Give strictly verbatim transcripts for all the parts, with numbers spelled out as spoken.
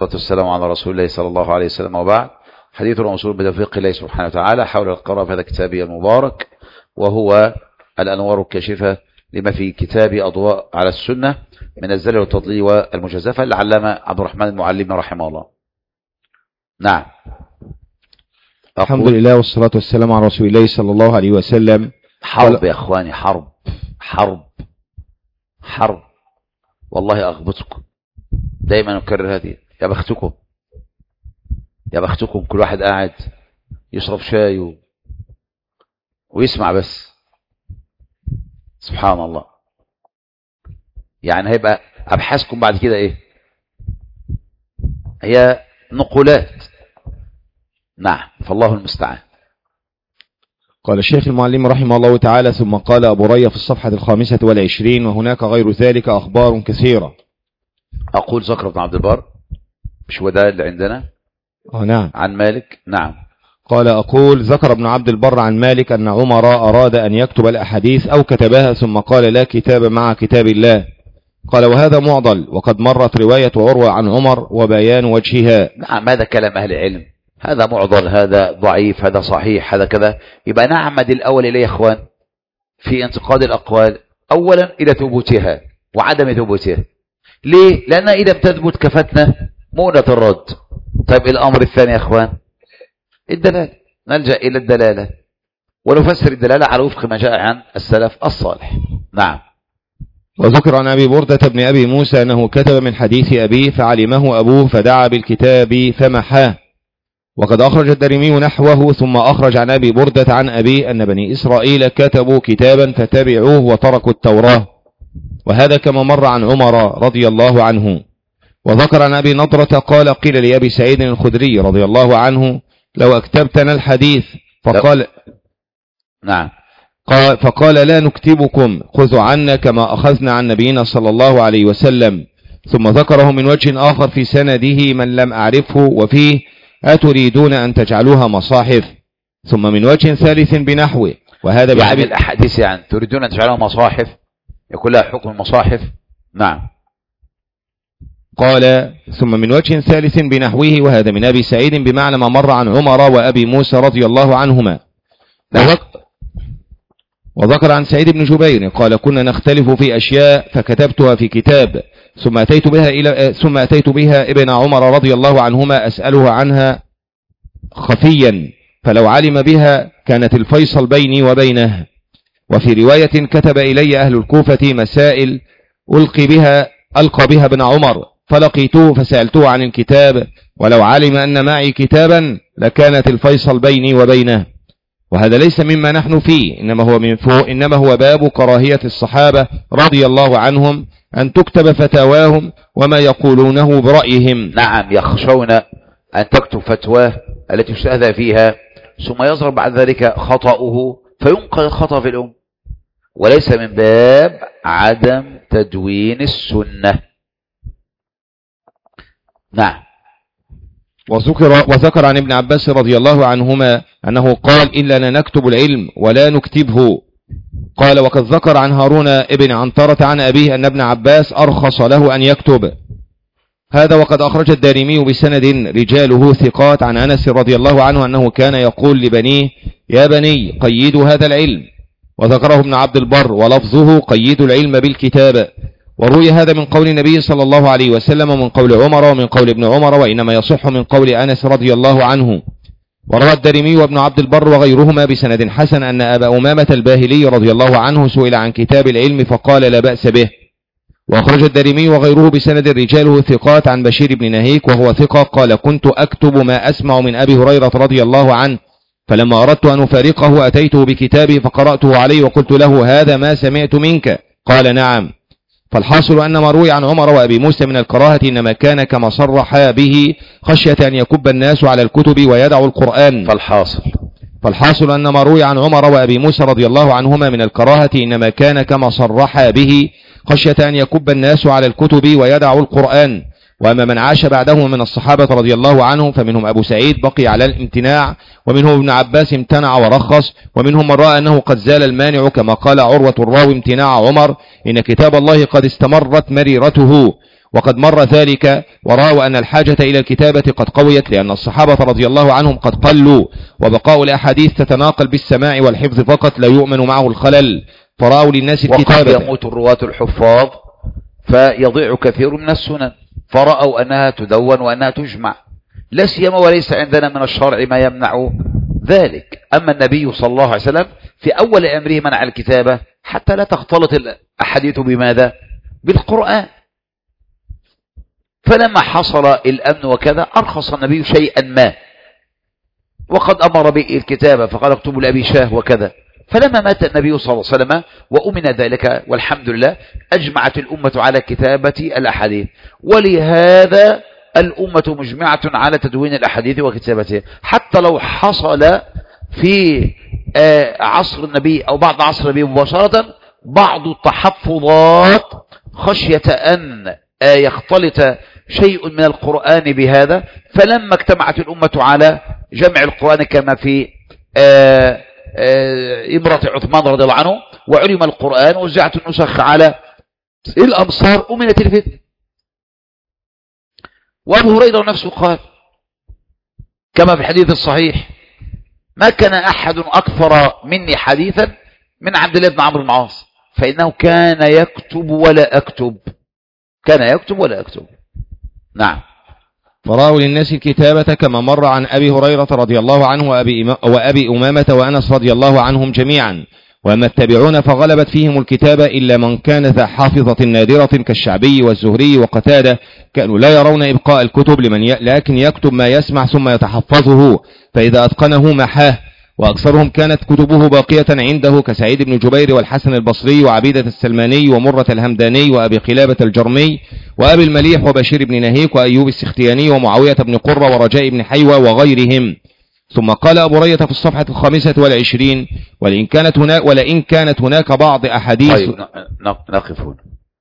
والسلام على رسول الله صلى الله عليه وسلم، وبعد. حديث الموصول بتوفيق الله سبحانه وتعالى حول القراءة في هذا الكتاب المبارك، وهو الأنوار الكاشفة لما في كتاب أضواء على السنة من الزلل والتضليل والمجازفة للعلامة عبد الرحمن المعلم رحمه الله. نعم. الحمد لله والصلاة والسلام على رسول الله صلى الله عليه وسلم. حرب يا أخواني، حرب حرب حرب، والله أغبطكم دايما أكرر هذه. يا بختكم يا بختكم كل واحد قاعد يشرب شاي و... ويسمع بس. سبحان الله. يعني هيبقى أبحاثكم بعد كده إيه؟ هي نقولات. نعم، فالله المستعان. قال الشيخ المعلم رحمه الله تعالى: ثم قال أبو ريا في الصفحة الخامسة والعشرين: وهناك غير ذلك أخبار كثيرة. أقول ذكر ابن عبد البر، مش هو ده اللي عندنا؟ آه نعم. عن مالك. نعم. قال: أقول ذكر ابن عبد البر عن مالك أن عمر أراد أن يكتب الأحاديث أو كتبها ثم قال: لا كتاب مع كتاب الله. قال: وهذا معضل، وقد مرت رواية عروة عن عمر وبيان وجهها. نعم، هذا كلام أهل العلم، هذا معضل، هذا ضعيف، هذا صحيح، هذا كذا. يبقى نعمد الأول إليه يا إخوان في انتقاد الأقوال أولا إلى ثبوتها وعدم ثبوتها. ليه؟ لأن إذا بتثبت كفتنا مؤنة الرد. طيب الأمر الثاني يا إخوان الدلالة، نلجأ إلى الدلالة ونفسر الدلالة على وفق ما جاء عن السلف الصالح. نعم. وذكر عن أبي بردة بن أبي موسى أنه كتب من حديث أبيه فعلمه أبوه فدعا بالكتاب فمحاه. وقد أخرج الدارمي نحوه. ثم أخرج عن أبي بردة عن أبيه أن بني إسرائيل كتبوا كتابا فتبعوه وتركوا التوراة، وهذا كما مر عن عمر رضي الله عنه. وذكر عن أبي نضرة قال: قيل لأبي سعيد الخدري رضي الله عنه: لو أكتبتنا الحديث. فقال: نعم. قال فقال: لا نكتبكم، خذوا عنا كما أخذنا عن نبينا صلى الله عليه وسلم. ثم ذكره من وجه آخر في سنده من لم أعرفه وفيه: أتريدون أن تجعلوها مصاحف. ثم من وجه ثالث بنحوه، وهذا يعني الأحاديث يعني تريدون أن تجعلوها مصاحف، يكون لها حكم المصاحف. نعم. قال: ثم من وجه ثالث بنحوه، وهذا من أبي سعيد بمعنى ما مر عن عمر وأبي موسى رضي الله عنهما. وذكر عن سعيد بن جبير قال: كنا نختلف في أشياء فكتبتها في كتاب، ثم أتيت بها إلى ثم أتيت بها ابن عمر رضي الله عنهما أسأله عنها خفيا، فلو علم بها كانت الفيصل بيني وبينه. وفي رواية: كتب إلي أهل الكوفة مسائل ألقي بها ألقى بها ابن عمر، فلقيته فسألته عن الكتاب، ولو علم أن معي كتابا لكانت الفيصل بيني وبينه. وهذا ليس مما نحن فيه، إنما هو من فوق إنما هو باب كراهية الصحابة رضي الله عنهم أن تكتب فتاواهم وما يقولونه برأيهم. نعم، يخشون أن تكتب فتواه التي يستأذى فيها ثم يظهر بعد ذلك خطأه فينقل الخطأ في الأم، وليس من باب عدم تدوين السنة. نعم. وذكر, وذكر عن ابن عباس رضي الله عنهما أنه قال: إلا نكتب العلم ولا نكتبه. قال: وقد ذكر عن هارون ابن عنترة عن أبيه أن ابن عباس أرخص له أن يكتب هذا. وقد أخرج الدارمي بسند رجاله ثقات عن أنس رضي الله عنه أنه كان يقول لبنيه: يا بني قيدوا هذا العلم. وذكره ابن عبد البر ولفظه: قيدوا العلم بالكتاب. وروي هذا من قول النبي صلى الله عليه وسلم ومن قول عمر ومن قول ابن عمر، وإنما يصح من قول أنس رضي الله عنه. وروى الدارمي وابن عبد البر وغيرهما بسند حسن أن أبا أمامة الباهلي رضي الله عنه سئل عن كتاب العلم فقال: لا بأس به. وأخرج الدارمي وغيره بسند رجاله ثقات عن بشير بن نهيك وهو ثقة قال: كنت أكتب ما أسمع من أبي هريرة رضي الله عنه، فلما أردت أن أفارقه أتيته بكتابه فقرأته عليه وقلت له: هذا ما سمعت منك؟ قال: نعم. فالحاصل أن ما روي عن عمر وأبي موسى من الكراهة إنما كان كما صرح به خشية أن يكب الناس على الكتب ويدعوا القرآن. فالحاصل فالحاصل أن ما روي عن عمر وأبي موسى رضي الله عنهما من الكراهة إنما كان كما صرح به خشية أن يكب الناس على الكتب ويدعوا القرآن. وأما من عاش بعدهم من الصحابة رضي الله عنهم فمنهم أبو سعيد بقي على الامتناع، ومنهم ابن عباس امتنع ورخص، ومنهم من رأى أنه قد زال المانع كما قال عروة الراوي امتناع عمر: إن كتاب الله قد استمرت مريرته. وقد مر ذلك ورأوا أن الحاجة إلى الكتابة قد قويت، لأن الصحابة رضي الله عنهم قد قلوا، وبقاء الأحاديث تتناقل بالسماع والحفظ فقط لا يؤمن معه الخلل، فرأوا للناس الكتابة. وقد يموت الرواة الحفاظ فيضيع كثير من السنن، فرأوا أنها تدون وأنها تجمع، لا سيما وليس عندنا من الشرع ما يمنع ذلك. أما النبي صلى الله عليه وسلم في أول أمره منع الكتابة حتى لا تختلط الأحاديث بماذا؟ بالقرآن. فلما حصل الأمن وكذا أرخص النبي شيئا ما، وقد أمر بالكتابة فقال اكتبوا لأبي شاه وكذا. فلما مات النبي صلى الله عليه وسلم وأمن ذلك والحمد لله أجمعت الأمة على كتابة الأحاديث، ولهذا الأمة مجمعة على تدوين الأحاديث وكتابتها. حتى لو حصل في عصر النبي أو بعد عصر النبي مباشرة بعض التحفظات خشية أن يختلط شيء من القرآن بهذا، فلما اجتمعت الأمة على جمع القرآن كما في إمرة عثمان رضي الله عنه وعلم القرآن وزعت النسخ على الأمصار أمنت الفتنة. وأبو هريرة نفسه قال كما في الحديث الصحيح ما كان أحد أكثر مني حديثا من عبد الله بن عمرو بن العاص، فإنه كان يكتب ولا أكتب، كان يكتب ولا أكتب. نعم. فرأوا للناس الكتابة كما مر عن أبي هريرة رضي الله عنه وأبي, وأبي أمامة وأنس رضي الله عنهم جميعا. وأما التابعون فغلبت فيهم الكتابة إلا من كان ذا حافظة نادرة كالشعبي والزهري وقتادة، كانوا لا يرون إبقاء الكتب لمن ي... لكن يكتب ما يسمع ثم يتحفظه، فإذا أتقنه محاه. وأكثرهم كانت كتبه باقية عنده كسعيد بن جبير والحسن البصري وعبيدة السلماني ومرة الهمداني وأبي قلابة الجرمي وأبي المليح وبشير بن نهيك وأيوب السختياني ومعاوية بن قرة ورجاء بن حيوة وغيرهم. ثم قال أبو رية في الصفحة الخامسة والعشرين ولئن كانت هناك, ولئن كانت هناك بعض أحاديث. طيب نقف هنا.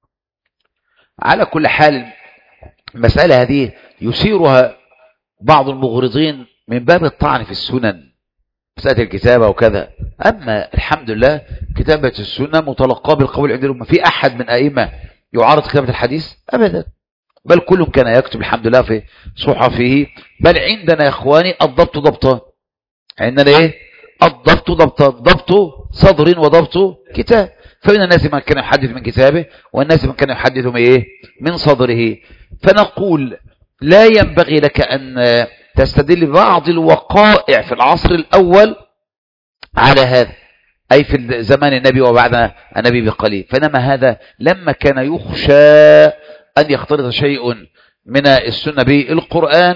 على كل حال المسألة هذه يثيرها بعض المغرضين من باب الطعن في السنن، مسألة الكتابة وكذا. أما الحمد لله كتابة السنة متلقاة بالقول عند الأمة. في أحد من أئمة يعارض كتابة الحديث؟ أبدا، بل كل كان يكتب الحمد لله في صحفه. بل عندنا يا إخواني الضبط ضبطان، عندنا إيه؟ الضبط ضبطان، ضبط صدر وضبط كتاب. فمن الناس من كان يحدث من كتابه والناس من كان يحدث من إيه؟ من صدره. فنقول لا ينبغي لك أن تستدل بعض الوقائع في العصر الأول على هذا، أي في زمان النبي وبعد النبي بقليل. فإنما هذا لما كان يخشى أن يختلط شيء من السنة بالقرآن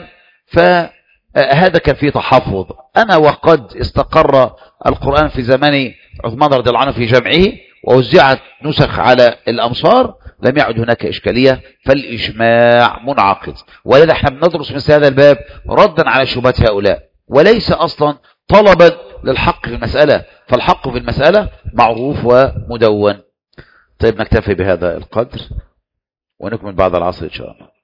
فهذا كان فيه تحفظ. أنا وقد استقر القرآن في زمان عثمان رضي الله عنه في جمعه ووزعت نسخ على الأمصار، لم يعد هناك إشكالية، فالإجماع منعقد. ولذا احنا بندرس مثل هذا الباب ردا على شبهات هؤلاء، وليس أصلا طلبا للحق في المسألة، فالحق في المسألة معروف ومدون. طيب نكتفي بهذا القدر ونكمل بعد العصر إن شاء الله.